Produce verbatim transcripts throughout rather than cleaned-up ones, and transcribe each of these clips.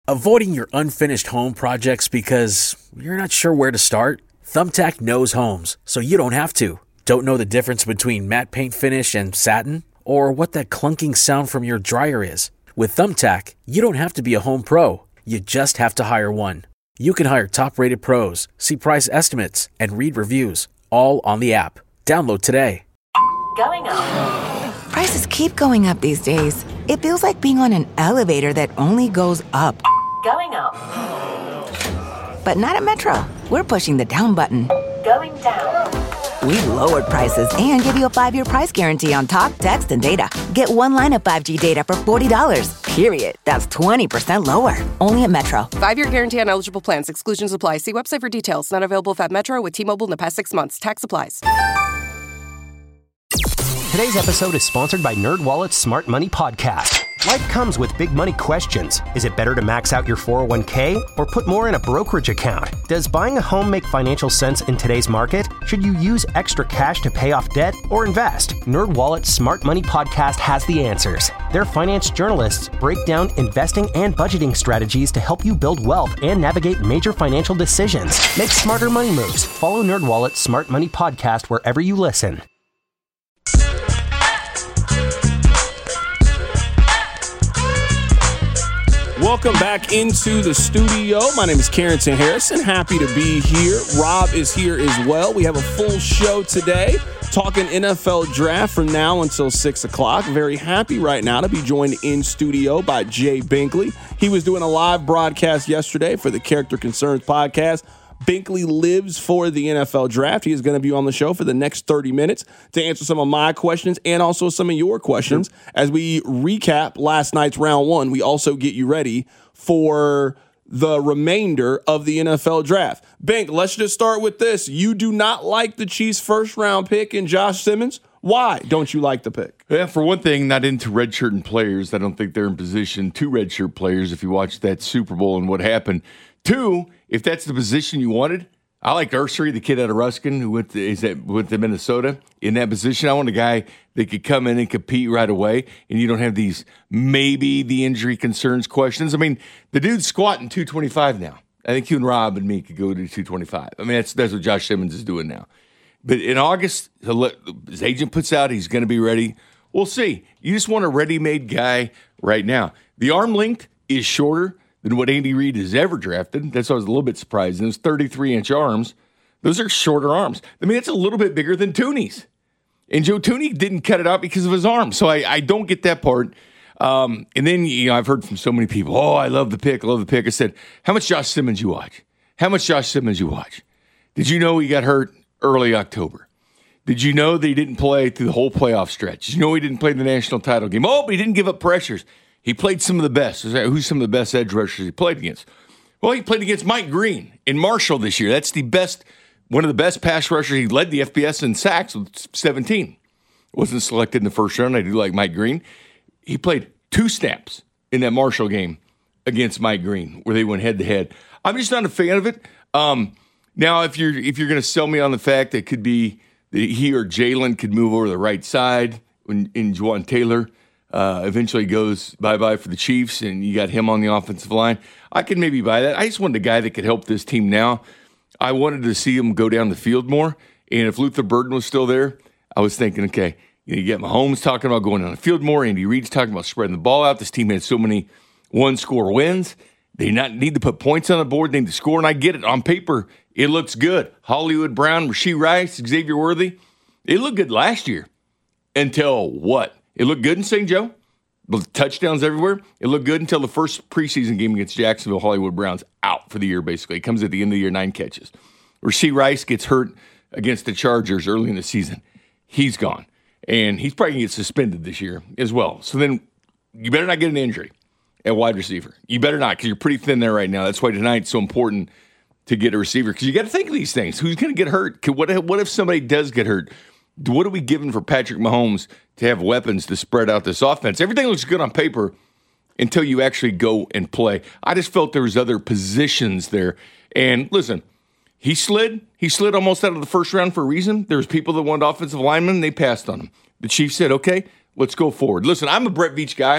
Avoiding your unfinished home projects because you're not sure where to start? Thumbtack knows homes, so you don't have to. Don't know the difference between matte paint finish and satin? Or what that clunking sound from your dryer is? With Thumbtack, you don't have to be a home pro. You just have to hire one. You can hire top-rated pros, see price estimates, and read reviews, all on the app. Download today. Going up. Prices keep going up these days. It feels like being on an elevator that only goes up. Going up. But not at Metro. We're pushing the down button. Going down. We've lowered prices and give you a five-year price guarantee on talk, text, and data. Get one line of five G data for forty dollars, period. That's twenty percent lower. Only at Metro. Five-year guarantee on eligible plans. Exclusions apply. See website for details. Not available if at Metro with T-Mobile in the past six months. Tax applies. Today's episode is sponsored by NerdWallet's Smart Money Podcast. Life comes with big money questions. Is it better to max out your four oh one k or put more in a brokerage account? Does buying a home make financial sense in today's market? Should you use extra cash to pay off debt or invest? NerdWallet's Smart Money Podcast has the answers. Their finance journalists break down investing and budgeting strategies to help you build wealth and navigate major financial decisions. Make smarter money moves. Follow NerdWallet's Smart Money Podcast wherever you listen. Welcome back into the studio. My name is Carrington Harrison. Happy to be here. Rob is here as well. We have a full show today, talking N F L draft from now until six o'clock. Very happy right now to be joined in studio by Jay Binkley. He was doing a live broadcast yesterday for the Character Concerns podcast. Binkley lives for the N F L draft. He is going to be on the show for the next thirty minutes to answer some of my questions and also some of your questions. Sure. As we recap last night's round one, we also get you ready for the remainder of the N F L draft. Bink, let's just start with this. You do not like the Chiefs' first round pick in Josh Simmons. Why don't you like the pick? Yeah, for one thing, not into redshirting players. I don't think they're in position to redshirt players if you watch that Super Bowl and what happened. Two, if that's the position you wanted, I like Ursary, the kid out of Ruskin, who went to, is at, went to Minnesota. In that position, I want a guy that could come in and compete right away, and you don't have these maybe the injury concerns questions. I mean, the dude's squatting two twenty-five now. I think you and Rob and me could go to two twenty-five. I mean, that's that's what Josh Simmons is doing now. But in August, let, his agent puts out he's going to be ready. We'll see. You just want a ready-made guy right now. The arm length is shorter than what Andy Reid has ever drafted. That's why I was a little bit surprised. Those thirty-three inch arms, those are shorter arms. I mean, it's a little bit bigger than Tooney's. And Joe Tooney didn't cut it out because of his arms. So I, I don't get that part. Um, and then, you know, I've heard from so many people, oh, I love the pick, I love the pick. I said, how much Josh Simmons you watch? How much Josh Simmons you watch? Did you know he got hurt early October? Did you know that he didn't play through the whole playoff stretch? Did you know he didn't play the national title game? Oh, but he didn't give up pressures. He played some of the best. Who's some of the best edge rushers he played against? Well, he played against Mike Green in Marshall this year. That's the best, one of the best pass rushers. He led the F B S in sacks with seventeen. Wasn't selected in the first round. I do like Mike Green. He played two snaps in that Marshall game against Mike Green, where they went head to head. I'm just not a fan of it. Um, now, if you're if you're going to sell me on the fact that it could be that he or Jalen could move over to the right side in, in Juwan Taylor. Uh, eventually goes bye-bye for the Chiefs, and you got him on the offensive line. I could maybe buy that. I just wanted a guy that could help this team now. I wanted to see him go down the field more, and if Luther Burden was still there, I was thinking, okay, you know, you get Mahomes talking about going down the field more, Andy Reid's talking about spreading the ball out. This team had so many one-score wins. They not need to put points on the board. They need to score, and I get it. On paper, it looks good. Hollywood Brown, Rashee Rice, Xavier Worthy, it looked good last year until what? It looked good in Saint Joe. Touchdowns everywhere. It looked good until the first preseason game against Jacksonville. Hollywood Brown's out for the year, basically. It comes at the end of the year, nine catches. Rashee Rice gets hurt against the Chargers early in the season. He's gone. And he's probably going to get suspended this year as well. So then you better not get an injury at wide receiver. You better not, because you're pretty thin there right now. That's why tonight's so important to get a receiver, because you got to think of these things. Who's going to get hurt? What if, what if somebody does get hurt? What are we giving for Patrick Mahomes to have weapons to spread out this offense? Everything looks good on paper until you actually go and play. I just felt there was other positions there. And listen, he slid. He slid almost out of the first round for a reason. There was people that wanted offensive linemen, and they passed on him. The Chiefs said, okay, let's go forward. Listen, I'm a Brett Veach guy.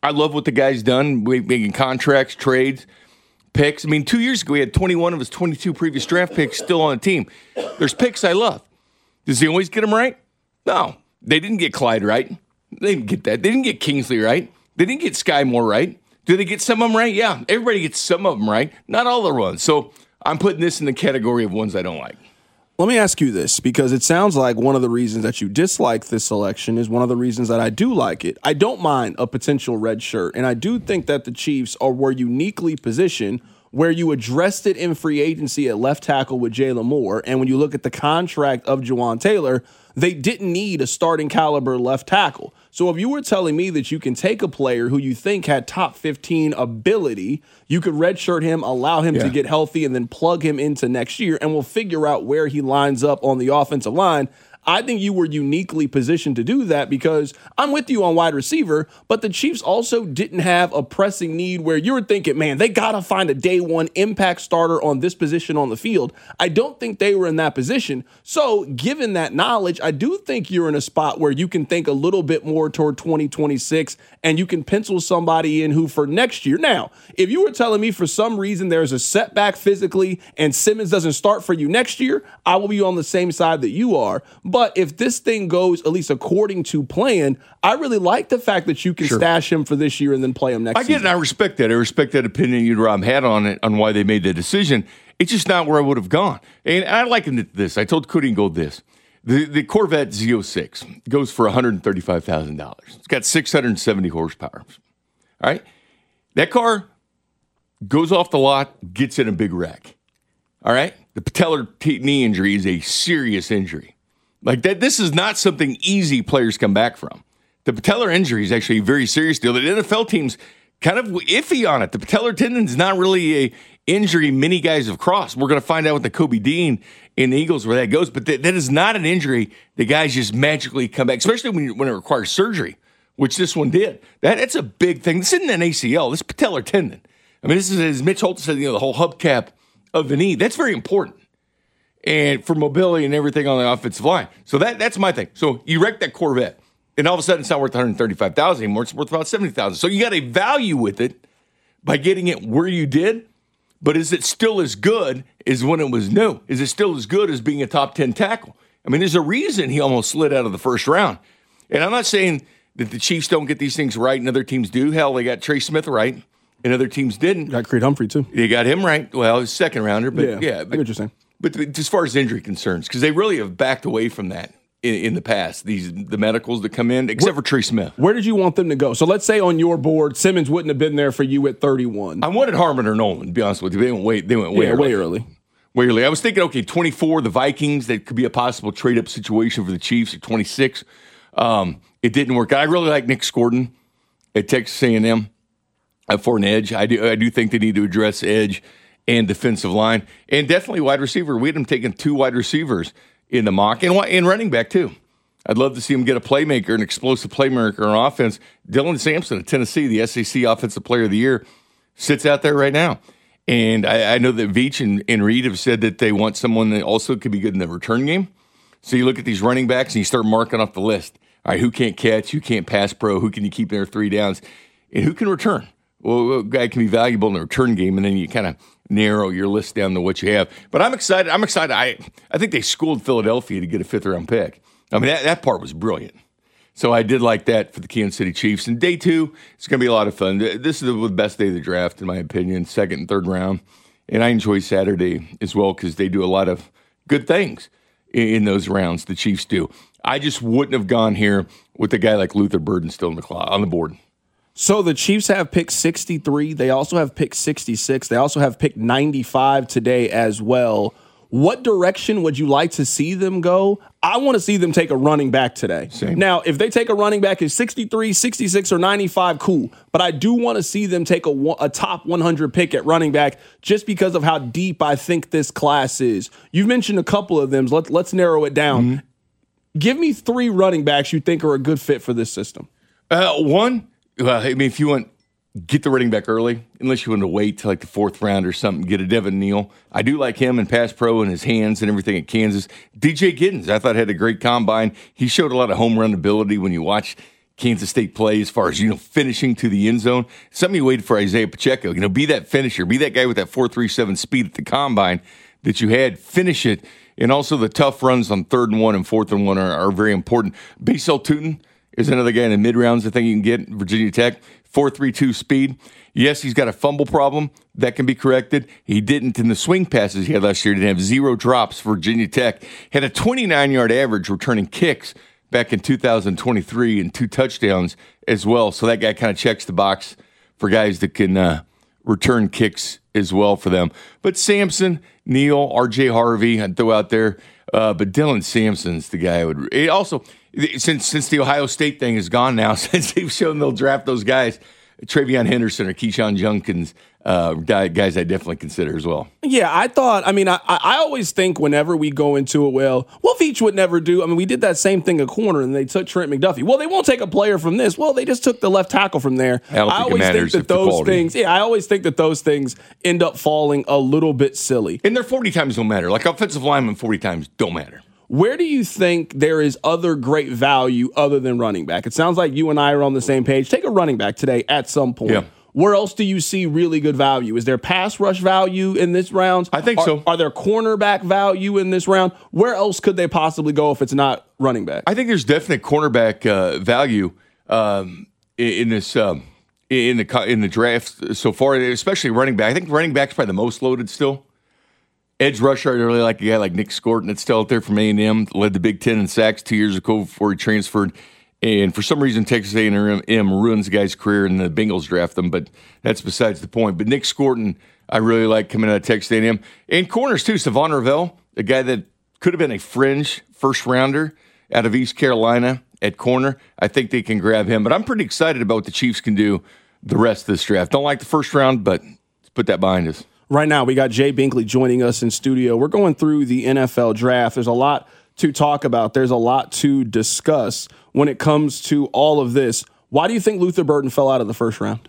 I love what the guy's done, making contracts, trades, picks. I mean, two years ago, he had twenty-one of his twenty-two previous draft picks still on the team. There's picks I love. Does he always get them right? No. They didn't get Clyde right. They didn't get that. They didn't get Kingsley right. They didn't get Sky Moore right. Do they get some of them right? Yeah. Everybody gets some of them right. Not all the ones. So I'm putting this in the category of ones I don't like. Let me ask you this, because it sounds like one of the reasons that you dislike this selection is one of the reasons that I do like it. I don't mind a potential red shirt, and I do think that the Chiefs are were uniquely positioned where you addressed it in free agency at left tackle with Jalen Moore, and when you look at the contract of Juwan Taylor, they didn't need a starting caliber left tackle. So if you were telling me that you can take a player who you think had top fifteen ability, you could redshirt him, allow him yeah. to get healthy, and then plug him into next year, and we'll figure out where he lines up on the offensive line. I think you were uniquely positioned to do that because I'm with you on wide receiver, but the Chiefs also didn't have a pressing need where you were thinking, man, they got to find a day one impact starter on this position on the field. I don't think they were in that position. So given that knowledge, I do think you're in a spot where you can think a little bit more toward twenty twenty-six and you can pencil somebody in who for next year. Now, if you were telling me for some reason there's a setback physically and Simmons doesn't start for you next year, I will be on the same side that you are. But if this thing goes at least according to plan, I really like the fact that you can sure. stash him for this year and then play him next I get season. it. I respect that. I respect that opinion you, Rob, had on it, on why they made the decision. It's just not where I would have gone. And I likened this. I told Cody and Gold this. The, the Corvette Z oh six goes for one hundred thirty-five thousand dollars. It's got six hundred seventy horsepower. All right? That car goes off the lot, gets in a big wreck. All right? The patellar t- knee injury is a serious injury. Like that, this is not something easy players come back from. The patellar injury is actually a very serious deal. The N F L team's kind of iffy on it. The patellar tendon is not really a injury many guys have crossed. We're going to find out with the Kobe Dean in the Eagles where that goes. But that, that is not an injury that guys just magically come back, especially when, when it requires surgery, which this one did. That, that's a big thing. This isn't an A C L. This is patellar tendon. I mean, this is, as Mitch Holton said, you know, the whole hubcap of the knee. That's very important. And for mobility and everything on the offensive line. So that that's my thing. So you wreck that Corvette, and all of a sudden it's not worth one hundred thirty-five thousand dollars anymore. It's worth about seventy thousand dollars. So you got a value with it by getting it where you did, but is it still as good as when it was new? Is it still as good as being a top ten tackle? I mean, there's a reason he almost slid out of the first round. And I'm not saying that the Chiefs don't get these things right and other teams do. Hell, they got Trey Smith right and other teams didn't. Got Creed Humphrey, too. They got him right. Well, he's a second rounder, but yeah. yeah I get what you're saying. But as far as injury concerns, because they really have backed away from that in, in the past, these the medicals that come in, except where, for Trey Smith. Where did you want them to go? So let's say on your board, Simmons wouldn't have been there for you at thirty-one. I wanted Harmon or Nolan, to be honest with you. They went way, they went way, yeah, early. way early. Way early. I was thinking, okay, twenty-four, the Vikings, that could be a possible trade-up situation for the Chiefs at twenty-six. Um, it didn't work out. I really like Nick Scordon at Texas A and M for an edge. I do, I do think they need to address edge and defensive line, and definitely wide receiver. We had him taking two wide receivers in the mock, and, and running back, too. I'd love to see him get a playmaker, an explosive playmaker on offense. Dylan Sampson of Tennessee, the S E C Offensive Player of the Year, sits out there right now. And I, I know that Veach and, and Reed have said that they want someone that also could be good in the return game. So you look at these running backs and you start marking off the list. All right, who can't catch? Who can't pass pro? Who can you keep there three downs? And who can return? Well, a guy can be valuable in the return game, and then you kind of narrow your list down to what you have. But I'm excited. I'm excited. I I think they schooled Philadelphia to get a fifth-round pick. I mean, that, that part was brilliant. So I did like that for the Kansas City Chiefs. And day two, it's going to be a lot of fun. This is the best day of the draft, in my opinion, second and third round. And I enjoy Saturday as well because they do a lot of good things in, in those rounds, the Chiefs do. I just wouldn't have gone here with a guy like Luther Burden still in the clock, on the board. So the Chiefs have pick sixty-three. They also have pick sixty-six. They also have pick ninety-five today as well. What direction would you like to see them go? I want to see them take a running back today. Same. Now, if they take a running back at sixty-three, sixty-six, or ninety-five, cool. But I do want to see them take a, a top one hundred pick at running back just because of how deep I think this class is. You've mentioned a couple of them. Let's, let's narrow it down. Mm-hmm. Give me three running backs you think are a good fit for this system. Uh, one, well, I mean, if you want, get the running back early, unless you want to wait till like the fourth round or something, get a Devin Neal. I do like him and pass pro and his hands and everything at Kansas. D J Giddens, I thought had a great combine. He showed a lot of home run ability when you watch Kansas State play as far as, you know, finishing to the end zone. Something you waited for Isaiah Pacheco. You know, be that finisher. Be that guy with that four three seven speed at the combine that you had. Finish it. And also the tough runs on third and one and fourth and one are, are very important. Basel Tootin is another guy in the mid-rounds I think you can get Virginia Tech. four three two speed. Yes, he's got a fumble problem. That can be corrected. He didn't in the swing passes he had last year. He didn't have zero drops for Virginia Tech. Had a twenty-nine-yard average returning kicks back in two thousand twenty-three and two touchdowns as well. So that guy kind of checks the box for guys that can uh, return kicks as well for them. But Sampson, Neal, R J Harvey, I'd throw out there. Uh, but Dylan Sampson's the guy I would it also, since since the Ohio State thing is gone now, since they've shown they'll draft those guys, Travion Henderson or Keyshawn Junkins, uh, guys I definitely consider as well. Yeah, I thought, I mean, I, I always think whenever we go into it, well, what Veach would never do, I mean, we did that same thing at corner, and they took Trent McDuffie. Well, they won't take a player from this. Well, they just took the left tackle from there. I, don't think I always it matters think that if those things, yeah, I always think that those things end up falling a little bit silly. And their forty times don't matter. Like offensive linemen, forty times don't matter. Where do you think there is other great value other than running back? It sounds like you and I are on the same page. Take a running back today at some point. Yeah. Where else do you see really good value? Is there pass rush value in this round? I think are, so. Are there cornerback value in this round? Where else could they possibly go if it's not running back? I think there's definite cornerback uh, value um, in, in this um, in the in the draft so far, especially running back. I think running back's probably the most loaded still. Edge rusher, I really like a guy like Nick Scorton that's still out there from A and M, led the Big Ten in sacks two years ago before he transferred. And for some reason, Texas A and M ruins the guy's career, and the Bengals draft him, but that's besides the point. But Nick Scorton, I really like coming out of Texas A and M. And corners, too. Savon Ravel, a guy that could have been a fringe first-rounder out of East Carolina at corner. I think they can grab him. But I'm pretty excited about what the Chiefs can do the rest of this draft. Don't like the first round, but let's put that behind us. Right now, we got Jay Binkley joining us in studio. We're going through the N F L draft. There's a lot to talk about. There's a lot to discuss when it comes to all of this. Why do you think Luther Burden fell out of the first round?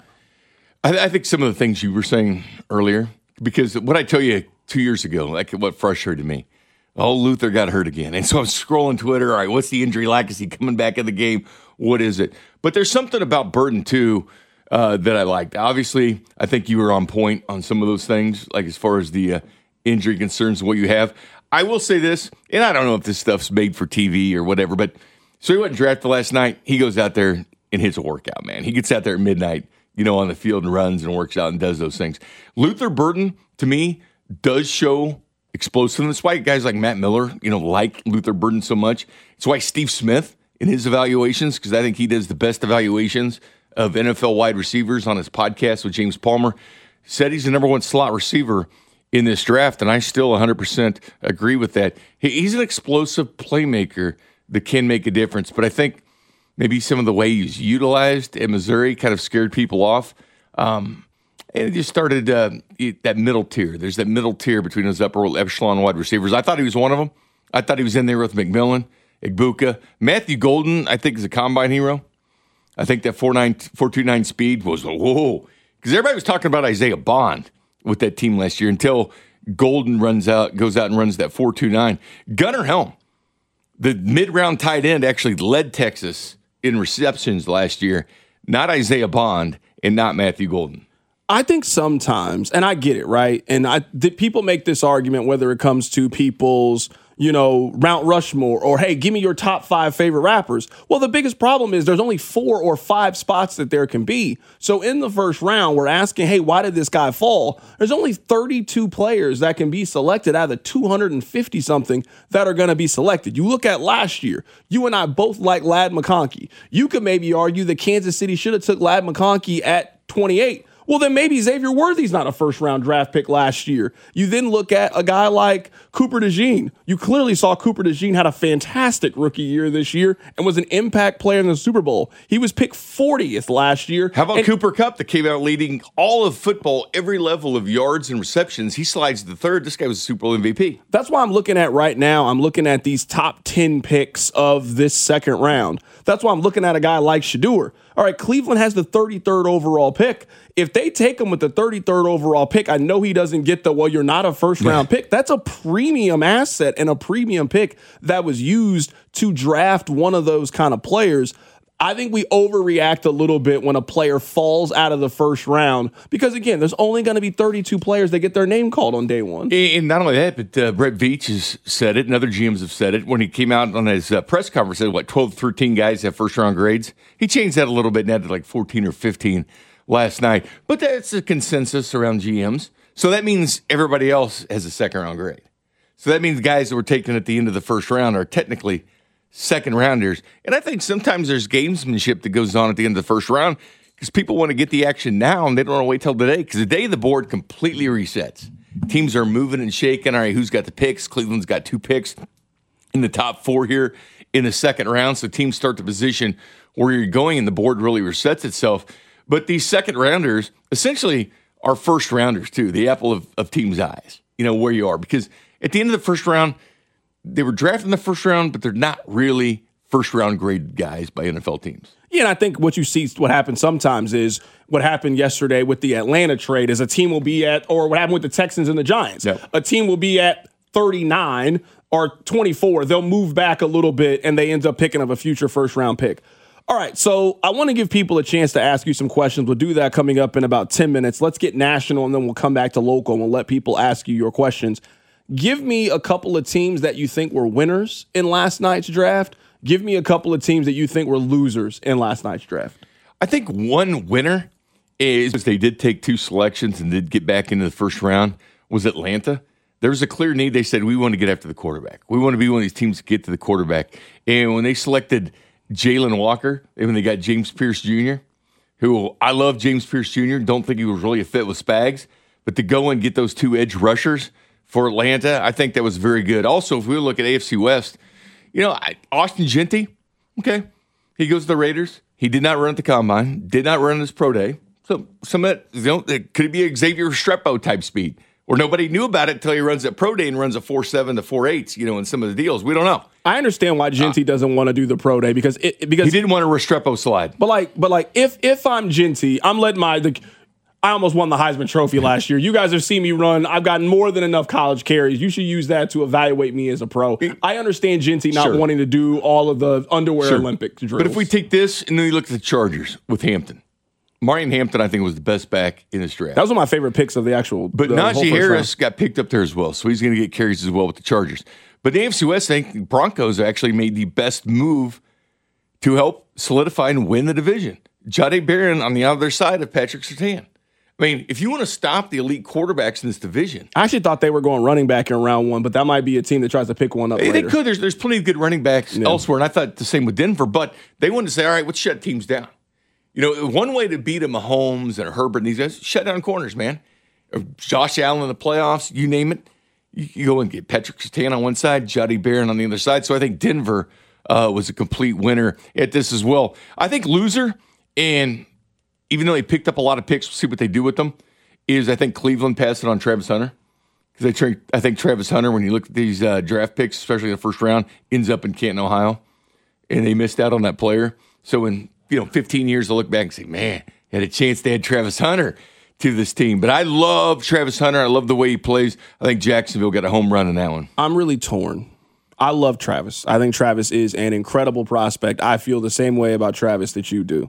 I, I think some of the things you were saying earlier, because what I tell you two years ago, like what frustrated me, oh, Luther got hurt again. And so I'm scrolling Twitter. All right, what's the injury like? Is he coming back in the game? What is it? But there's something about Burden, too, uh, that I liked. Obviously, I think you were on point on some of those things, like as far as the uh, injury concerns and what you have. I will say this, and I don't know if this stuff's made for T V or whatever, but so he went drafted last night. He goes out there and hits a workout, man. He gets out there at midnight, you know, on the field and runs and works out and does those things. Luther Burden, to me, does show explosiveness. That's why guys like Matt Miller, you know, like Luther Burden so much. It's why Steve Smith, in his evaluations, because I think he does the best evaluations of N F L wide receivers on his podcast with James Palmer, said he's the number one slot receiver in this draft, and I still one hundred percent agree with that. He's an explosive playmaker that can make a difference, but I think maybe some of the way he's utilized at Missouri kind of scared people off. Um, and it just started uh, that middle tier. There's that middle tier between those upper echelon wide receivers. I thought he was one of them. I thought he was in there with McMillan, Igbuka. Matthew Golden, I think, is a combine hero. I think that four two nine speed was, whoa. Because everybody was talking about Isaiah Bond with that team last year until Golden runs out, goes out and runs that four two nine. Gunnar Helm, the mid-round tight end, actually led Texas in receptions last year. Not Isaiah Bond and not Matthew Golden. I think sometimes, and I get it, right? And I the, people make this argument whether it comes to people's, you know, Mount Rushmore or, hey, give me your top five favorite rappers. Well, the biggest problem is there's only four or five spots that there can be. So in the first round, we're asking, hey, why did this guy fall? There's only thirty-two players that can be selected out of the two hundred fifty something that are going to be selected. You look at last year, you and I both like Ladd McConkey. You could maybe argue that Kansas City should have took Ladd McConkey at twenty-eight. Well, then maybe Xavier Worthy's not a first-round draft pick last year. You then look at a guy like Cooper DeJean. You clearly saw Cooper DeJean had a fantastic rookie year this year and was an impact player in the Super Bowl. He was picked fortieth last year. How about and Cooper Kupp that came out leading all of football, every level of yards and receptions? He slides to the third. This guy was a Super Bowl M V P. That's why I'm looking at right now. I'm looking at these top ten picks of this second round. That's why I'm looking at a guy like Shedeur. All right, Cleveland has the thirty-third overall pick. If they take him with the thirty-third overall pick, I know he doesn't get the, well, you're not a first-round pick. That's a premium asset and a premium pick that was used to draft one of those kind of players. I think we overreact a little bit when a player falls out of the first round because, again, there's only going to be thirty-two players that get their name called on day one. And not only that, but uh, Brett Veach has said it, and other G Ms have said it. When he came out on his uh, press conference, said, what, twelve, thirteen guys have first-round grades? He changed that a little bit and added like fourteen or fifteen last night. But that's a consensus around G Ms. So that means everybody else has a second-round grade. So that means guys that were taken at the end of the first round are technically second rounders. And I think sometimes there's gamesmanship that goes on at the end of the first round because people want to get the action now and they don't want to wait till today because the day the board completely resets. Teams are moving and shaking. All right, who's got the picks? Cleveland's got two picks in the top four here in the second round. So teams start to position where you're going and the board really resets itself. But these second rounders essentially are first rounders too, the apple of, of teams' eyes, you know, where you are. Because at the end of the first round, they were drafted in the first round, but they're not really first-round grade guys by N F L teams. Yeah, and I think what you see, what happens sometimes is what happened yesterday with the Atlanta trade is a team will be at, or what happened with the Texans and the Giants. Yep. A team will be at thirty-nine or twenty-four. They'll move back a little bit, and they end up picking up a future first-round pick. All right, so I want to give people a chance to ask you some questions. We'll do that coming up in about ten minutes. Let's get national, and then we'll come back to local, and we'll let people ask you your questions. Give me a couple of teams that you think were winners in last night's draft. Give me a couple of teams that you think were losers in last night's draft. I think one winner is they did take two selections and did get back into the first round was Atlanta. There was a clear need. They said, we want to get after the quarterback. We want to be one of these teams to get to the quarterback. And when they selected Jalen Walker, and when they got James Pierce Junior, who I love James Pierce Junior, don't think he was really a fit with Spags, but to go and get those two edge rushers for Atlanta, I think that was very good. Also, if we look at A F C West, you know, Austin Gentry, okay, he goes to the Raiders. He did not run at the Combine, did not run his pro day. So some of that, you know, it could be a Xavier Restrepo type speed, where nobody knew about it until he runs at pro day and runs a four seven to four eight, you know, in some of the deals. We don't know. I understand why Gentry uh, doesn't want to do the pro day because it because he didn't want a Restrepo slide. But like, but like, if if I'm Gentry, I'm letting my the. I almost won the Heisman Trophy last year. You guys have seen me run. I've gotten more than enough college carries. You should use that to evaluate me as a pro. I understand Gentry not sure. wanting to do all of the underwear sure. Olympic drills. But if we take this and then you look at the Chargers with Hampton, Marion Hampton, I think, was the best back in this draft. That was one of my favorite picks of the actual. But the Najee Harris got picked up there as well, so he's going to get carries as well with the Chargers. But the A F C West, I think Broncos actually made the best move to help solidify and win the division. Jahdae Barron on the other side of Patrick Surtain. I mean, if you want to stop the elite quarterbacks in this division. I actually thought they were going running back in round one, but that might be a team that tries to pick one up They, later. they could. There's, there's plenty of good running backs yeah. elsewhere, and I thought the same with Denver. But they wanted to say, all right, let's shut teams down. You know, one way to beat a Mahomes and a Herbert and these guys, shut down corners, man. Or Josh Allen in the playoffs, you name it. You, you go and get Patrick Surtain on one side, Jahdae Barron on the other side. So I think Denver uh, was a complete winner at this as well. I think loser, and even though they picked up a lot of picks, we'll see what they do with them, is I think Cleveland passed it on Travis Hunter. Because I, I think Travis Hunter, when you look at these uh, draft picks, especially in the first round, ends up in Canton, Ohio. And they missed out on that player. So in you know fifteen years, they'll look back and say, man, had a chance to add Travis Hunter to this team. But I love Travis Hunter. I love the way he plays. I think Jacksonville got a home run in that one. I'm really torn. I love Travis. I think Travis is an incredible prospect. I feel the same way about Travis that you do.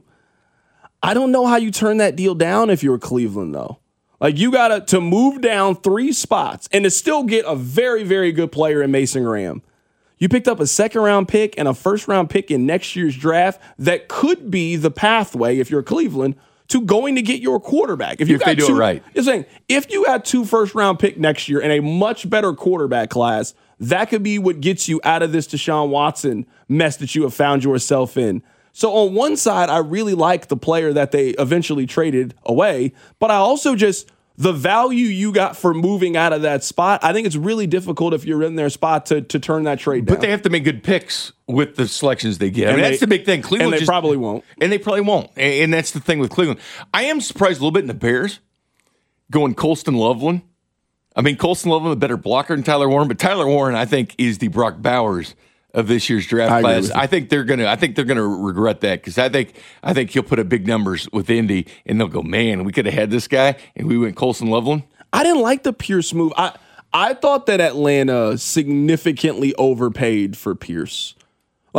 I don't know how you turn that deal down if you're Cleveland, though. Like, you got to to move down three spots and to still get a very, very good player in Mason Graham. You picked up a second-round pick and a first-round pick in next year's draft that could be the pathway, if you're Cleveland, to going to get your quarterback. If, you if got they do two, it right. You're saying, if you had two first-round pick next year and a much better quarterback class, that could be what gets you out of this Deshaun Watson mess that you have found yourself in. So on one side, I really like the player that they eventually traded away, but I also just, the value you got for moving out of that spot, I think it's really difficult if you're in their spot to to turn that trade down. But they have to make good picks with the selections they get. I mean, they, that's the big thing. Cleveland and they just, probably won't. And they probably won't. And, and that's the thing with Cleveland. I am surprised a little bit in the Bears going Colston Loveland. I mean, Colston Loveland, a better blocker than Tyler Warren, but Tyler Warren, I think, is the Brock Bowers of this year's draft I class. I think they're gonna. I think they're gonna regret that because I think I think he'll put up big numbers with Indy, and they'll go, man, we could have had this guy, and we went Colston Loveland. I didn't like the Pierce move. I I thought that Atlanta significantly overpaid for Pierce. Like,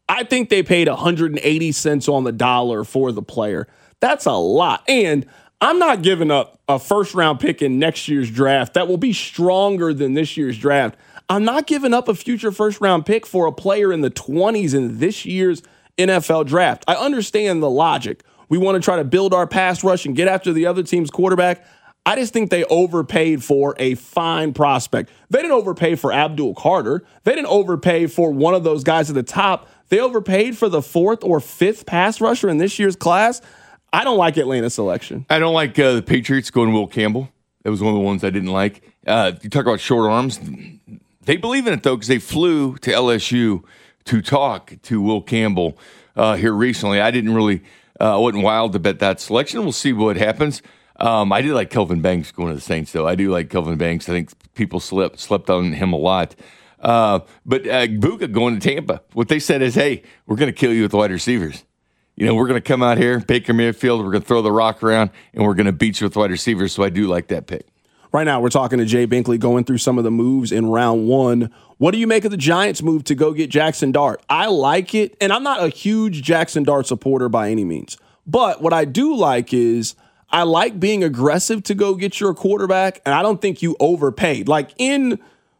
I think they paid one hundred eighty cents on the dollar for the player. That's a lot. And I'm not giving up a first-round pick in next year's draft that will be stronger than this year's draft. I'm not giving up a future first-round pick for a player in the twenties in this year's N F L draft. I understand the logic. We want to try to build our pass rush and get after the other team's quarterback. I just think they overpaid for a fine prospect. They didn't overpay for Abdul Carter. They didn't overpay for one of those guys at the top. They overpaid for the fourth or fifth pass rusher in this year's class. I don't like Atlanta's selection. I don't like uh, the Patriots going Will Campbell. That was one of the ones I didn't like. Uh, you talk about short arms. They believe in it, though, because they flew to L S U to talk to Will Campbell uh, here recently. I didn't really, uh, I wasn't wild to bet that selection. We'll see what happens. Um, I do like Kelvin Banks going to the Saints, though. I do like Kelvin Banks. I think people slept, slept on him a lot. Uh, but uh, Buka going to Tampa. What they said is, hey, we're going to kill you with the wide receivers. You know, we're going to come out here, Baker Mayfield, we're going to throw the rock around, and we're going to beat you with wide receivers. So I do like that pick. Right now, we're talking to Jay Binkley, going through some of the moves in round one. What do you make of the Giants' move to go get Jackson Dart? I like it, and I'm not a huge Jackson Dart supporter by any means. But what I do like is I like being aggressive to go get your quarterback, and I don't think you overpaid. Like, in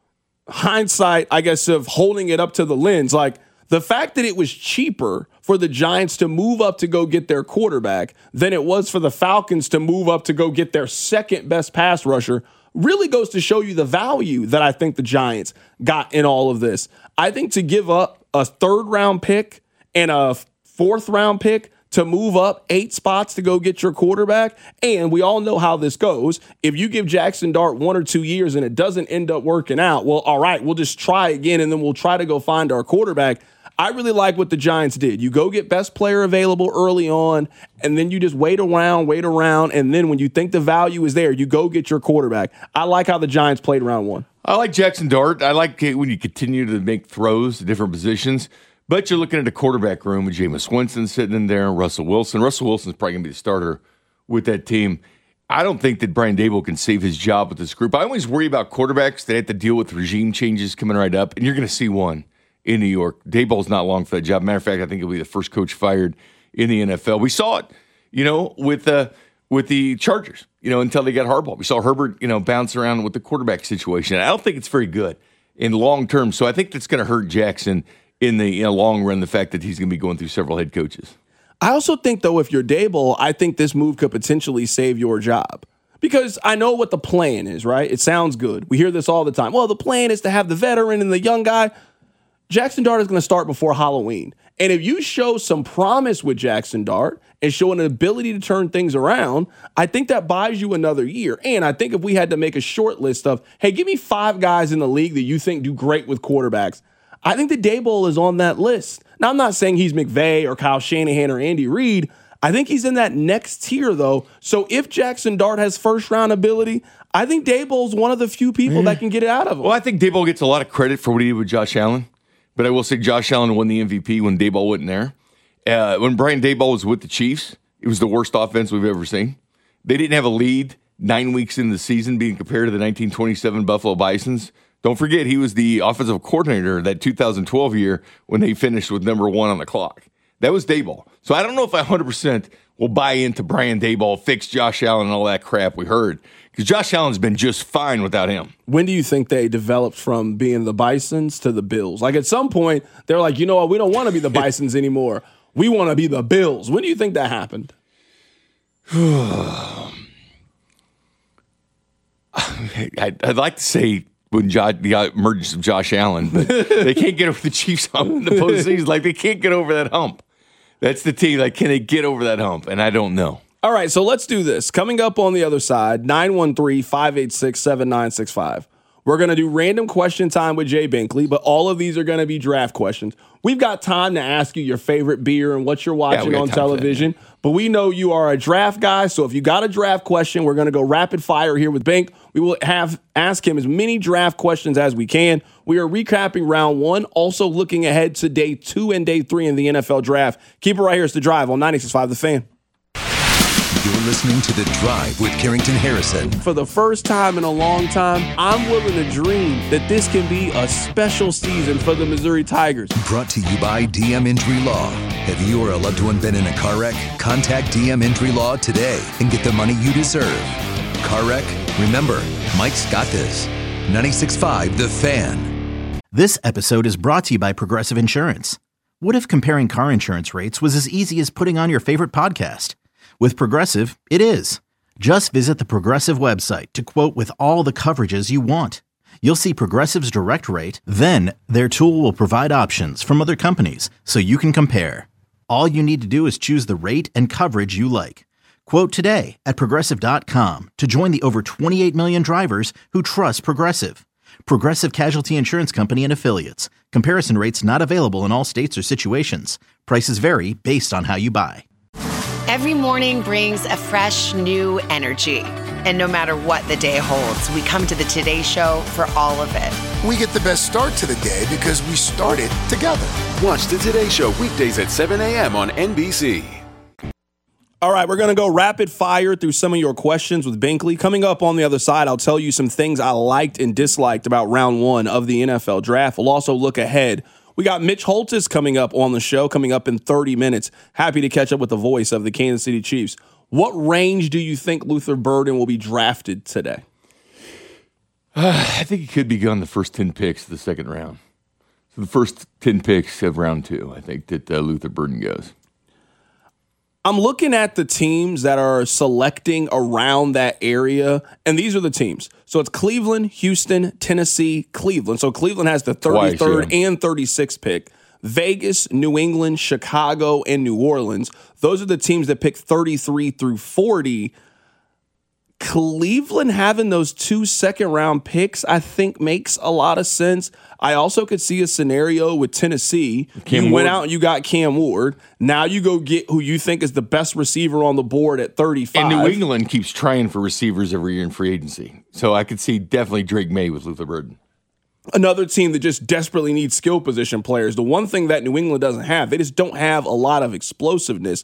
hindsight, I guess, of holding it up to the lens, like, the fact that it was cheaper for the Giants to move up to go get their quarterback than it was for the Falcons to move up to go get their second best pass rusher really goes to show you the value that I think the Giants got in all of this. I think to give up a third round pick and a fourth round pick to move up eight spots to go get your quarterback, and we all know how this goes. If you give Jackson Dart one or two years and it doesn't end up working out, well, all right, we'll just try again, and then we'll try to go find our quarterback. I really like what the Giants did. You go get best player available early on, and then you just wait around, wait around, and then when you think the value is there, you go get your quarterback. I like how the Giants played round one. I like Jackson Dart. I like it when you continue to make throws to different positions, but you're looking at a quarterback room with Jameis Winston sitting in there, Russell Wilson. Russell Wilson's probably going to be the starter with that team. I don't think that Brian Daboll can save his job with this group. I always worry about quarterbacks that have to deal with regime changes coming right up, and you're going to see one in New York. Daboll's not long for that job. Matter of fact, I think he'll be the first coach fired in the N F L. We saw it, you know, with uh, with the Chargers, you know, until they got Harbaugh. We saw Herbert, you know, bounce around with the quarterback situation. I don't think it's very good in long term. So I think that's going to hurt Jackson in the you know, long run, the fact that he's going to be going through several head coaches. I also think, though, if you're Daboll, I think this move could potentially save your job. Because I know what the plan is, right? It sounds good. We hear this all the time. Well, the plan is to have the veteran and the young guy. Jackson Dart is going to start before Halloween. And if you show some promise with Jackson Dart and show an ability to turn things around, I think that buys you another year. And I think if we had to make a short list of, hey, give me five guys in the league that you think do great with quarterbacks, I think that Daboll is on that list. Now, I'm not saying he's McVay or Kyle Shanahan or Andy Reid. I think he's in that next tier, though. So if Jackson Dart has first-round ability, I think Daboll's one of the few people that can get it out of him. Well, I think Daboll gets a lot of credit for what he did with Josh Allen. But I will say Josh Allen won the M V P when Daboll wasn't there. Uh, when Brian Daboll was with the Chiefs, it was the worst offense we've ever seen. They didn't have a lead nine weeks into the season being compared to the nineteen twenty-seven Buffalo Bisons. Don't forget, he was the offensive coordinator that two thousand twelve year when they finished with number one on the clock. That was Daboll. So I don't know if I one hundred percent will buy into Brian Daboll, fix Josh Allen and all that crap we heard. Because Josh Allen's been just fine without him. When do you think they developed from being the Bisons to the Bills? Like, at some point, they're like, you know what, we don't want to be the Bisons anymore. We want to be the Bills. When do you think that happened? I'd, I'd like to say when Josh, the emergence of Josh Allen, but they can't get over the Chiefs hump in the postseason. Like, they can't get over that hump. That's the team. Like, can they get over that hump? And I don't know. All right, so let's do this. Coming up on the other side, nine one three, five eight six, seven nine six five. We're going to do random question time with Jay Binkley, but all of these are going to be draft questions. We've got time to ask you your favorite beer and what you're watching yeah, on television, that, but we know you are a draft guy, so if you got a draft question, we're going to go rapid fire here with Bink. We will have ask him as many draft questions as we can. We are recapping round one, also looking ahead to day two and day three in the N F L draft. Keep it right here. It's The Drive on ninety-six point five The Fan. You're listening to The Drive with Carrington Harrison. For the first time in a long time, I'm willing to dream that this can be a special season for the Missouri Tigers. Brought to you by D M Injury Law. Have you or a loved one been in a car wreck? Contact D M Injury Law today and get the money you deserve. Car wreck? Remember, Mike's got this. ninety-six point five The Fan. This episode is brought to you by Progressive Insurance. What if comparing car insurance rates was as easy as putting on your favorite podcast? With Progressive, it is. Just visit the Progressive website to quote with all the coverages you want. You'll see Progressive's direct rate, then their tool will provide options from other companies so you can compare. All you need to do is choose the rate and coverage you like. Quote today at Progressive dot com to join the over twenty-eight million drivers who trust Progressive. Progressive Casualty Insurance Company and Affiliates. Comparison rates not available in all states or situations. Prices vary based on how you buy. Every morning brings a fresh, new energy. And no matter what the day holds, we come to the Today Show for all of it. We get the best start to the day because we started together. Watch the Today Show weekdays at seven a.m. on N B C. All right, we're going to go rapid fire through some of your questions with Binkley. Coming up on the other side, I'll tell you some things I liked and disliked about round one of the N F L draft. We'll also look ahead. We got Mitch Holthus coming up on the show, coming up in thirty minutes. Happy to catch up with the voice of the Kansas City Chiefs. What range do you think Luther Burden will be drafted today? Uh, I think he could be gone the first ten picks of the second round. So the first ten picks of round two, I think that uh, Luther Burden goes. I'm looking at the teams that are selecting around that area, and these are the teams. So it's Cleveland, Houston, Tennessee, Cleveland. So Cleveland has the thirty-third Twice, yeah. and thirty-sixth pick. Vegas, New England, Chicago, and New Orleans. Those are the teams that pick thirty-three through forty. Cleveland having those two second-round picks, I think, makes a lot of sense. I also could see a scenario with Tennessee. Cam you Ward. Went out and you got Cam Ward. Now you go get who you think is the best receiver on the board at thirty-five. And New England keeps trying for receivers every year in free agency. So I could see definitely Drake May with Luther Burden. Another team that just desperately needs skill position players. The one thing that New England doesn't have, they just don't have a lot of explosiveness.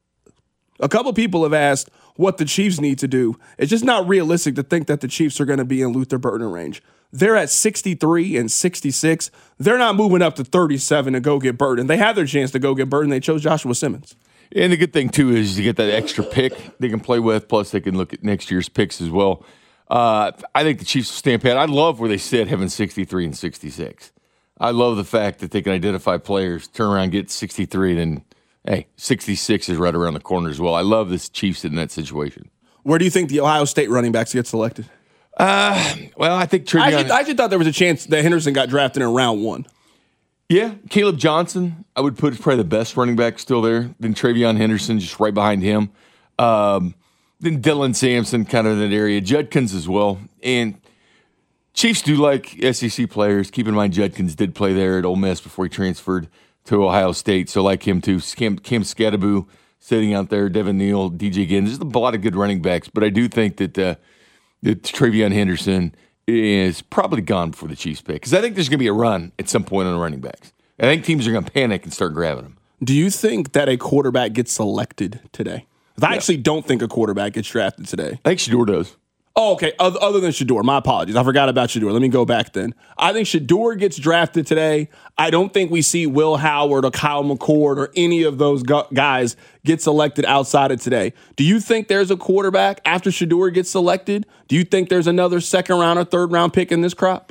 A couple people have asked what the Chiefs need to do. It's just not realistic to think that the Chiefs are going to be in Luther Burden range. They're at sixty-three and sixty-six. They're not moving up to thirty-seven to go get Burden. They had their chance to go get Burden. They chose Joshua Simmons. And the good thing, too, is you get that extra pick they can play with, plus they can look at next year's picks as well. Uh, I think the Chiefs will stand pat. I love where they sit having sixty-three and sixty-six. I love the fact that they can identify players, turn around, get sixty-three, then, hey, sixty-six is right around the corner as well. I love this Chiefs in that situation. Where do you think the Ohio State running backs get selected? Uh, well, I think Trevion. I actually, I actually thought there was a chance that Henderson got drafted in round one. Yeah, Caleb Johnson, I would put is probably the best running back still there. Then Travion Henderson, just right behind him. Um, then Dylan Sampson, kind of in that area. Judkins as well. And Chiefs do like S E C players. Keep in mind, Judkins did play there at Ole Miss before he transferred to Ohio State. So like him too. Cam, Cam Scadaboo sitting out there. Devin Neal, D J Giddens. There's a lot of good running backs. But I do think that, uh, that Travion Henderson is probably gone before the Chiefs pick. Because I think there's going to be a run at some point on the running backs. I think teams are going to panic and start grabbing them. Do you think that a quarterback gets selected today? I yeah. actually don't think a quarterback gets drafted today. I think Shedeur does. Oh, okay. Other, other than Shedeur. My apologies. I forgot about Shedeur. Let me go back then. I think Shedeur gets drafted today. I don't think we see Will Howard or Kyle McCord or any of those gu- guys get selected outside of today. Do you think there's a quarterback after Shedeur gets selected? Do you think there's another second round or third round pick in this crop?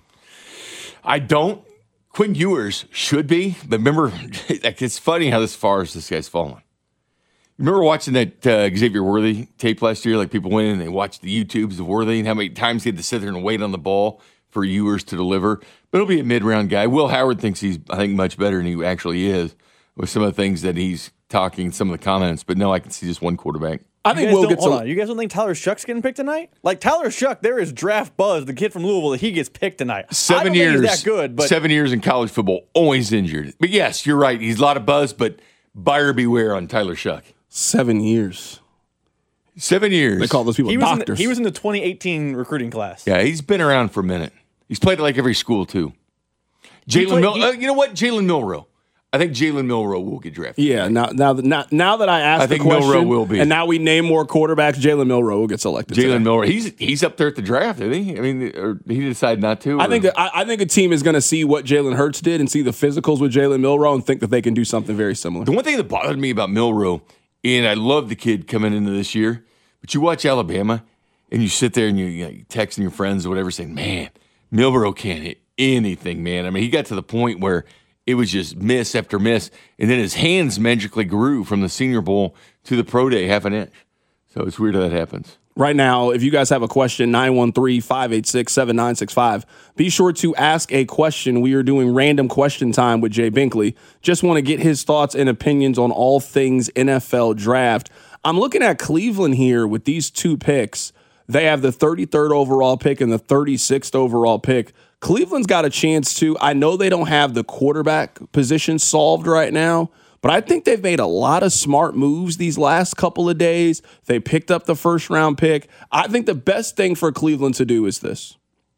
I don't. Quinn Ewers should be. But remember, it's funny how this far as this guy's fallen. Remember watching that uh, Xavier Worthy tape last year? Like people went in and they watched the YouTubes of Worthy and how many times he had to sit there and wait on the ball for Ewers to deliver. But it'll be a mid-round guy. Will Howard thinks he's, I think, much better than he actually is with some of the things that he's talking, some of the comments. But no, I can see just one quarterback. I think Will gets hold on. You guys don't think Tyler Shuck's getting picked tonight? Like Tyler Shuck, there is draft buzz. The kid from Louisville, that he gets picked tonight. Seven I don't years, think he's that good, but seven years in college football, always injured. But yes, you're right. He's a lot of buzz, but buyer beware on Tyler Shuck. Seven years. Seven years. They call those people he was doctors. In the, he was in the twenty eighteen recruiting class. Yeah, he's been around for a minute. He's played at like every school too. Jalen Mil- uh, you know what? Jalen Milroe. I think Jalen Milroe will get drafted. Yeah, now now now, now that I asked I think the question, Milroe will be. And now we name more quarterbacks, Jalen Milroe will get selected. Jalen Milroe, he's he's up there at the draft, isn't he? I mean, or he decided not to. I think that, I, I think a team is going to see what Jalen Hurts did and see the physicals with Jalen Milroe and think that they can do something very similar. The one thing that bothered me about Milroe, and I love the kid coming into this year, but you watch Alabama and you sit there and you, you know, you texting your friends or whatever saying, man, Milroe can't hit anything, man. I mean, he got to the point where it was just miss after miss, and then his hands magically grew from the Senior Bowl to the Pro Day half an inch. So it's weird how that happens. Right now, if you guys have a question, nine one three, five eight six, seven nine six five. Be sure to ask a question. We are doing random question time with Jay Binkley. Just want to get his thoughts and opinions on all things N F L draft. I'm looking at Cleveland here with these two picks. They have the thirty-third overall pick and the thirty-sixth overall pick. Cleveland's got a chance to. I know they don't have the quarterback position solved right now, but I think they've made a lot of smart moves these last couple of days. They picked up the first round pick. I think the best thing for Cleveland to do is this.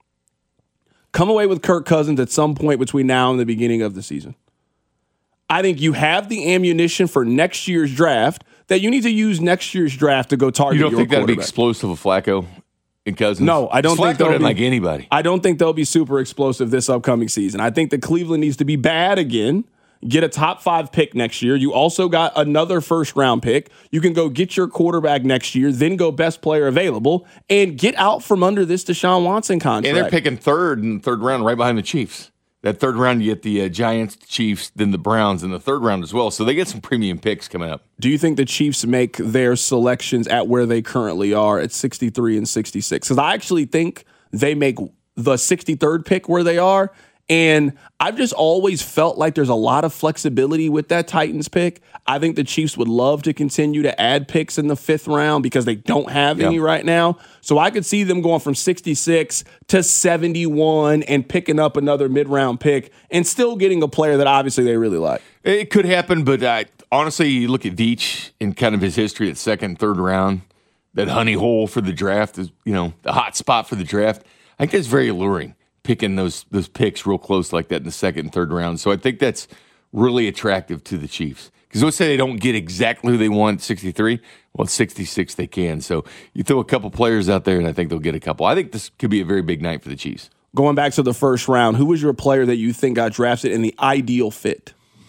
Come away with Kirk Cousins at some point between now and the beginning of the season. I think you have the ammunition for next year's draft that you need to use next year's draft to go target your You don't think that'd be quarterback. explosive of Flacco and Cousins? No, I don't think Flacco they'll doesn't be like anybody. I don't think they'll be super explosive this upcoming season. I think that Cleveland needs to be bad again, get a top five pick next year. You also got another first round pick. You can go get your quarterback next year, then go best player available, and get out from under this Deshaun Watson contract. And they're picking third in the third round right behind the Chiefs. That third round, you get the uh, Giants, the Chiefs, then the Browns in the third round as well. So they get some premium picks coming up. Do you think the Chiefs make their selections at where they currently are at sixty-three and sixty-six? Because I actually think they make the sixty-third pick where they are. And I've just always felt like there's a lot of flexibility with that Titans pick. I think the Chiefs would love to continue to add picks in the fifth round because they don't have Yeah. any right now. So I could see them going from sixty-six to seventy-one and picking up another mid-round pick and still getting a player that obviously they really like. It could happen, but uh, honestly, you look at Veach and kind of his history at second, third round, that honey hole for the draft is, you know, the hot spot for the draft. I think that's very alluring, picking those those picks real close like that in the second and third round. So I think that's really attractive to the Chiefs. Because let's say they don't get exactly who they want, sixty-three. Well, at sixty-six they can. So you throw a couple players out there, and I think they'll get a couple. I think this could be a very big night for the Chiefs. Going back to the first round, who was your player that you think got drafted in the ideal fit?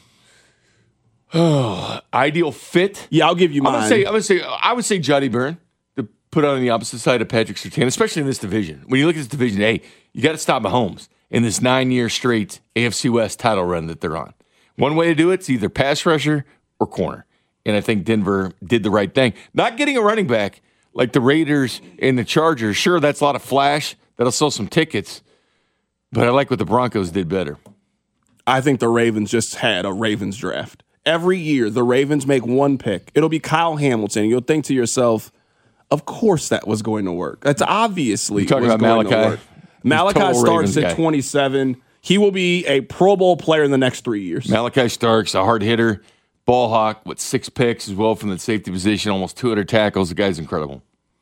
Oh, ideal fit? Yeah, I'll give you mine. I'm gonna say, I'm gonna say, I would say Johnny Byrne to put on the opposite side of Patrick Surtain, especially in this division. When you look at this division, hey, you got to stop Mahomes in this nine-year straight A F C West title run that they're on. One way to do it is either pass rusher or corner. And I think Denver did the right thing. Not getting a running back like the Raiders and the Chargers. Sure, that's a lot of flash. That'll sell some tickets. But I like what the Broncos did better. I think the Ravens just had a Ravens draft. Every year, the Ravens make one pick. It'll be Kyle Hamilton. You'll think to yourself, of course that was going to work. That's obviously You're talking was about going to Malachi? work. Malachi Total starts Ravens at guy. twenty-seven. He will be a Pro Bowl player in the next three years. Malachi Starks, a hard hitter, ball hawk with six picks as well from the safety position, almost two hundred tackles. The guy's incredible.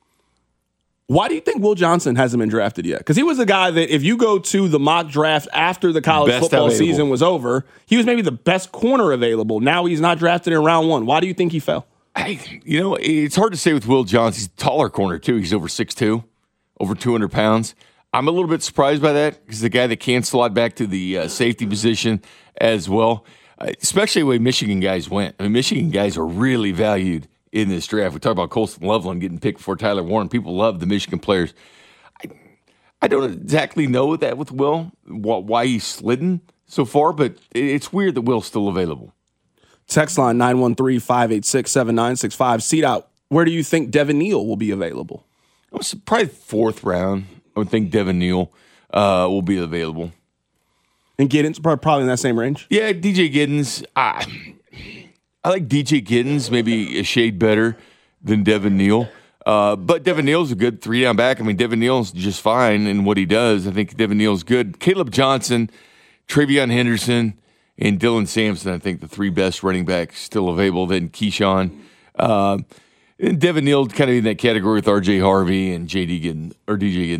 Why do you think Will Johnson hasn't been drafted yet? Because he was a guy that if you go to the mock draft after the college Best football available. season was over, he was maybe the best corner available. Now he's not drafted in round one. Why do you think he fell? I, you know, it's hard to say with Will Johnson. He's a taller corner, too. He's over six two, over two hundred pounds. I'm a little bit surprised by that because the guy that can slide back to the uh, safety position as well, uh, especially the way Michigan guys went. I mean, Michigan guys are really valued in this draft. We talk about Colston Loveland getting picked before Tyler Warren. People love the Michigan players. I, I don't exactly know that with Will, why he's slidden so far, but it's weird that Will's still available. Text line nine one three, five eight six, seven nine six five. Seat out. Where do you think Devin Neal will be available? I was probably fourth round. I would think Devin Neal uh, will be available. And Giddens, probably in that same range? Yeah, D J Giddens. I, I like D J Giddens maybe a shade better than Devin Neal. Uh, but Devin Neal's a good three-down back. I mean, Devin Neal's just fine in what he does. I think Devin Neal's good. Caleb Johnson, Travion Henderson, and Dylan Sampson, I think the three best running backs still available. Then Keyshawn. Uh, and Devin Neal kind of in that category with R J Harvey and J D Giddens, or D J Giddens.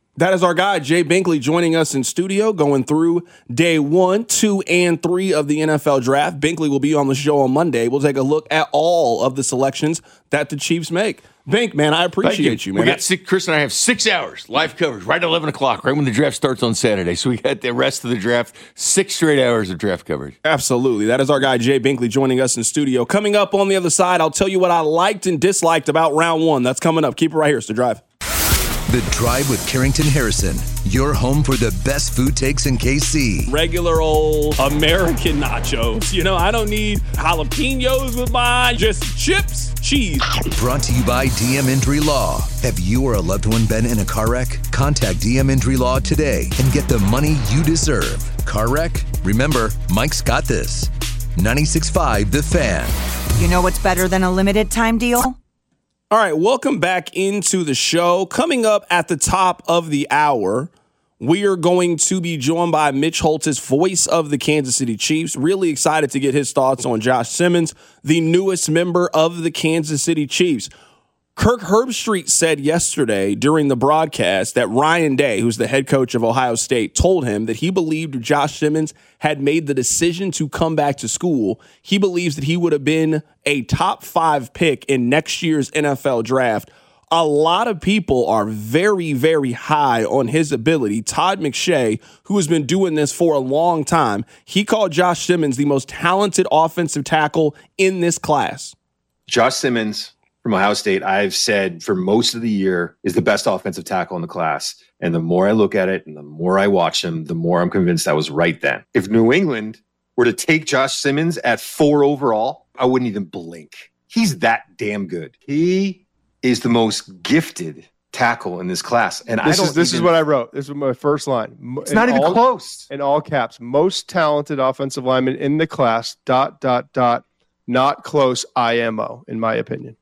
That is our guy, Jay Binkley, joining us in studio, going through day one, two, and three of the N F L draft. Binkley will be on the show on Monday. We'll take a look at all of the selections that the Chiefs make. Bink, man, I appreciate you. you, man. We got six, Chris and I have six hours live coverage right at eleven o'clock, right when the draft starts on Saturday. So we got the rest of the draft, six straight hours of draft coverage. Absolutely. That is our guy, Jay Binkley, joining us in studio. Coming up on the other side, I'll tell you what I liked and disliked about round one. That's coming up. Keep it right here. It's The Drive. The Drive with Carrington Harrison, your home for the best food takes in K C. Regular old American nachos. You know, I don't need jalapenos with mine, just chips, cheese. Brought to you by D M Injury Law. Have you or a loved one been in a car wreck? Contact D M Injury Law today and get the money you deserve. Car wreck? Remember, Mike's got this. ninety-six point five The Fan. You know what's better than a limited time deal? All right, welcome back into the show. Coming up at the top of the hour, we are going to be joined by Mitch Holthus, voice of the Kansas City Chiefs. Really excited to get his thoughts on Josh Simmons, the newest member of the Kansas City Chiefs. Kirk Herbstreit said yesterday during the broadcast that Ryan Day, who's the head coach of Ohio State, told him that he believed Josh Simmons had made the decision to come back to school. He believes that he would have been a top five pick in next year's N F L draft. A lot of people are very, very high on his ability. Todd McShay, who has been doing this for a long time, he called Josh Simmons the most talented offensive tackle in this class. Josh Simmons from Ohio State, I've said for most of the year, is the best offensive tackle in the class. And the more I look at it and the more I watch him, the more I'm convinced I was right then. If New England were to take Josh Simmons at four overall, I wouldn't even blink. He's that damn good. He is the most gifted tackle in this class. And this I don't is this even, is what I wrote. This was my first line. It's in not even all, close. In all caps, most talented offensive lineman in the class, dot, dot, dot, not close I M O, in my opinion.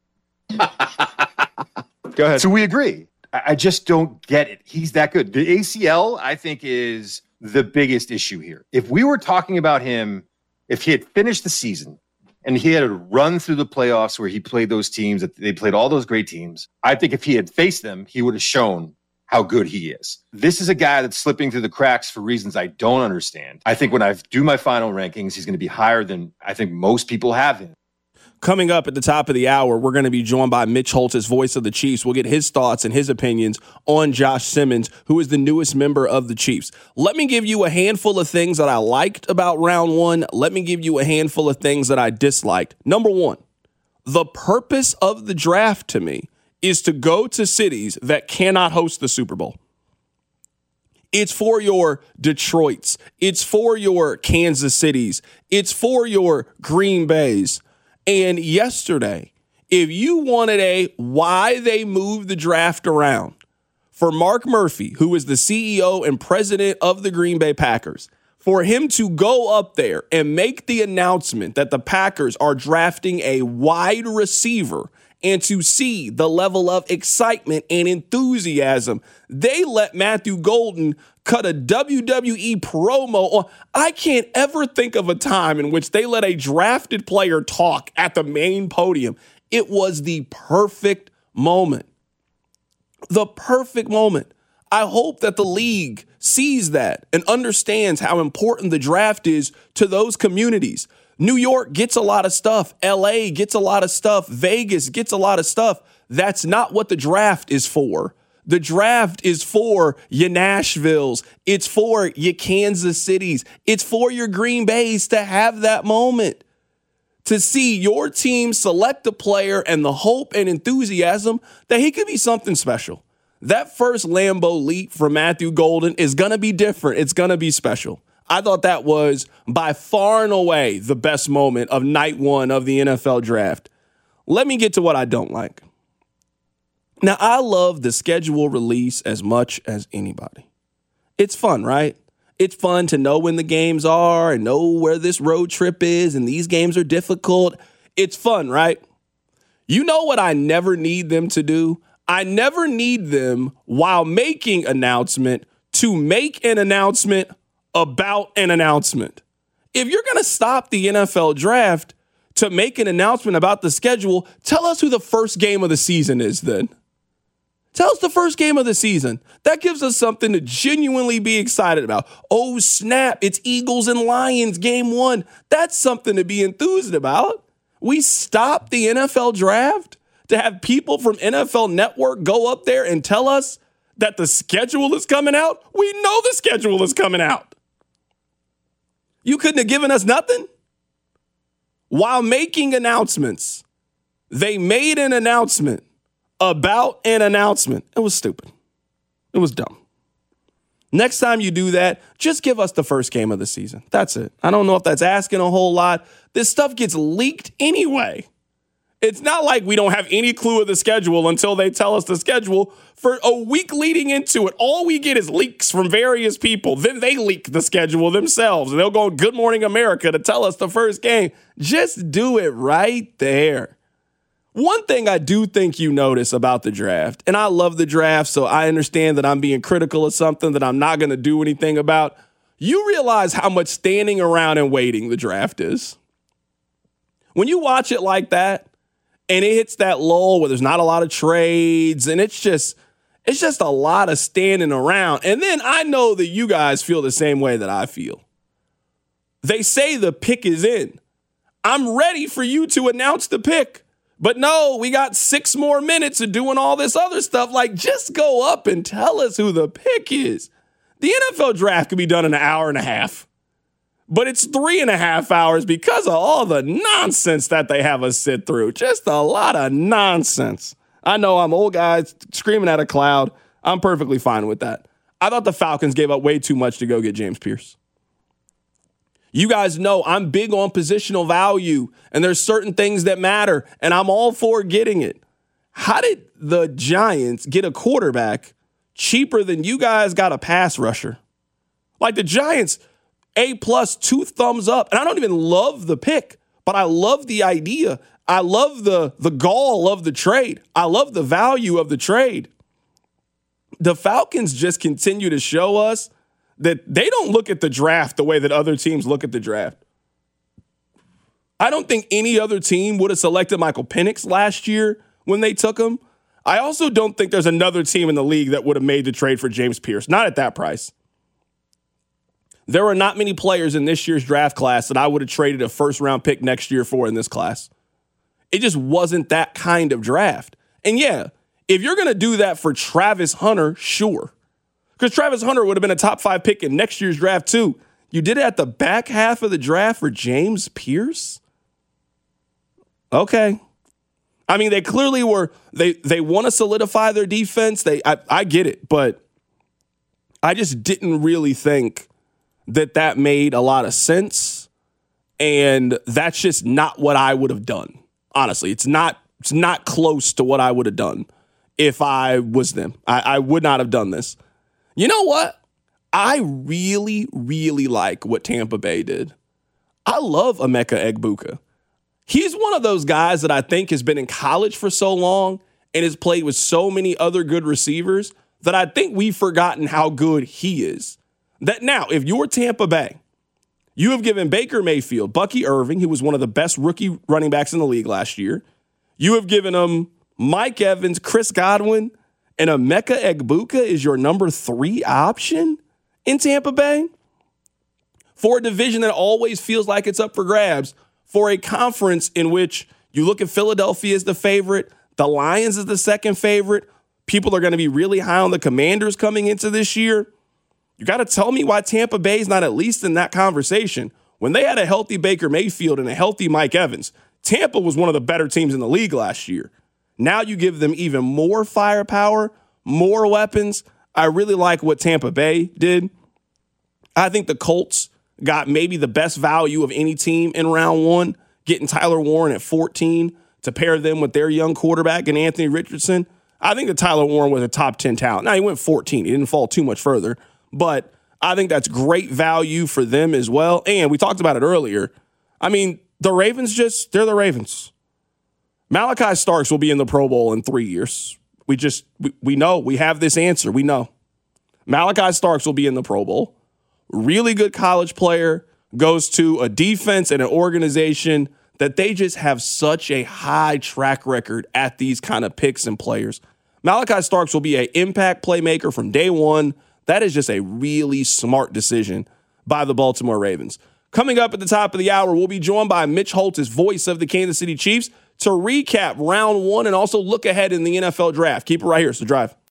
Go ahead. So we agree. I just don't get it. He's that good. The A C L, I think, is the biggest issue here. If we were talking about him, if he had finished the season and he had a run through the playoffs where he played those teams, that they played all those great teams, I think if he had faced them, he would have shown how good he is. This is a guy that's slipping through the cracks for reasons I don't understand. I think when I do my final rankings, he's going to be higher than I think most people have him. Coming up at the top of the hour, we're going to be joined by Mitch Holthus, voice of the Chiefs. We'll get his thoughts and his opinions on Josh Simmons, who is the newest member of the Chiefs. Let me give you a handful of things that I liked about round one. Let me give you a handful of things that I disliked. Number one, the purpose of the draft to me is to go to cities that cannot host the Super Bowl. It's for your Detroits. It's for your Kansas Cities. It's for your Green Bays. And yesterday, if you wanted a why they moved the draft around for Mark Murphy, who is the C E O and president of the Green Bay Packers, for him to go up there and make the announcement that the Packers are drafting a wide receiver and to see the level of excitement and enthusiasm, they let Matthew Golden cut a W W E promo on. I can't ever think of a time in which they let a drafted player talk at the main podium. It was the perfect moment. The perfect moment. I hope that the league sees that and understands how important the draft is to those communities. New York gets a lot of stuff. L A gets a lot of stuff. Vegas gets a lot of stuff. That's not what the draft is for. The draft is for your Nashvilles. It's for your Kansas Cities. It's for your Green Bays to have that moment. To see your team select a player and the hope and enthusiasm that he could be something special. That first Lambeau leap from Matthew Golden is going to be different. It's going to be special. I thought that was by far and away the best moment of night one of the N F L draft. Let me get to what I don't like. Now, I love the schedule release as much as anybody. It's fun, right? It's fun to know when the games are and know where this road trip is and these games are difficult. It's fun, right? You know what I never need them to do? I never need them while making announcement to make an announcement about an announcement. If you're going to stop the N F L draft to make an announcement about the schedule, tell us who the first game of the season is then. Tell us the first game of the season. That gives us something to genuinely be excited about. Oh, snap, it's Eagles and Lions game one. That's something to be enthused about. We stopped the N F L draft to have people from N F L Network go up there and tell us that the schedule is coming out. We know the schedule is coming out. You couldn't have given us nothing? While making announcements, they made an announcement about an announcement. It was stupid. It was dumb. Next time you do that, just give us the first game of the season. That's it. I don't know if that's asking a whole lot. This stuff gets leaked anyway. It's not like we don't have any clue of the schedule until they tell us the schedule. For a week leading into it, all we get is leaks from various people. Then they leak the schedule themselves, and they'll go Good Morning America to tell us the first game. Just do it right there. One thing I do think you notice about the draft, and I love the draft, so I understand that I'm being critical of something that I'm not going to do anything about. You realize how much standing around and waiting the draft is. When you watch it like that, and it hits that lull where there's not a lot of trades, and it's just, it's just a lot of standing around. And then I know that you guys feel the same way that I feel. They say the pick is in. I'm ready for you to announce the pick. But no, we got six more minutes of doing all this other stuff. Like, just go up and tell us who the pick is. The N F L draft could be done in an hour and a half. But it's three and a half hours because of all the nonsense that they have us sit through. Just a lot of nonsense. I know I'm old guys screaming at a cloud. I'm perfectly fine with that. I thought the Falcons gave up way too much to go get James Pierce. You guys know I'm big on positional value, and there's certain things that matter, and I'm all for getting it. How did the Giants get a quarterback cheaper than you guys got a pass rusher? Like, the Giants, A plus, two thumbs up, and I don't even love the pick, but I love the idea. I love the, the gall of the trade. I love the value of the trade. The Falcons just continue to show us that they don't look at the draft the way that other teams look at the draft. I don't think any other team would have selected Michael Penix last year when they took him. I also don't think there's another team in the league that would have made the trade for James Pierce, not at that price. There are not many players in this year's draft class that I would have traded a first-round pick next year for in this class. It just wasn't that kind of draft. And yeah, if you're going to do that for Travis Hunter, sure. Because Travis Hunter would have been a top five pick in next year's draft too. You did it at the back half of the draft for James Pierce? Okay. I mean, they clearly were, they they want to solidify their defense. They I, I get it, but I just didn't really think that that made a lot of sense. And that's just not what I would have done. Honestly, it's not it's not close to what I would have done if I was them. I, I would not have done this. You know what? I really, really like what Tampa Bay did. I love Emeka Egbuka. He's one of those guys that I think has been in college for so long and has played with so many other good receivers that I think we've forgotten how good he is. That now, if you're Tampa Bay, you have given Baker Mayfield, Bucky Irving, who was one of the best rookie running backs in the league last year. You have given him Mike Evans, Chris Godwin, and Emeka Egbuka is your number three option in Tampa Bay for a division that always feels like it's up for grabs, for a conference in which you look at Philadelphia as the favorite, the Lions as the second favorite. People are going to be really high on the Commanders coming into this year. You got to tell me why Tampa Bay is not at least in that conversation. When they had a healthy Baker Mayfield and a healthy Mike Evans, Tampa was one of the better teams in the league last year. Now you give them even more firepower, more weapons. I really like what Tampa Bay did. I think the Colts got maybe the best value of any team in round one, getting Tyler Warren at fourteen to pair them with their young quarterback and Anthony Richardson. I think that Tyler Warren was a top ten talent. Now, he went fourteen. He didn't fall too much further, but I think that's great value for them as well. And we talked about it earlier. I mean, the Ravens just, they're the Ravens. Malachi Starks will be in the Pro Bowl in three years. We just, we, we know. We have this answer. We know. Malachi Starks will be in the Pro Bowl. Really good college player, goes to a defense and an organization that they just have such a high track record at these kind of picks and players. Malachi Starks will be an impact playmaker from day one. That is just a really smart decision by the Baltimore Ravens. Coming up at the top of the hour, we'll be joined by Mitch Holtz, voice of the Kansas City Chiefs, to recap round one and also look ahead in the N F L draft. Keep it right here. It's The Drive.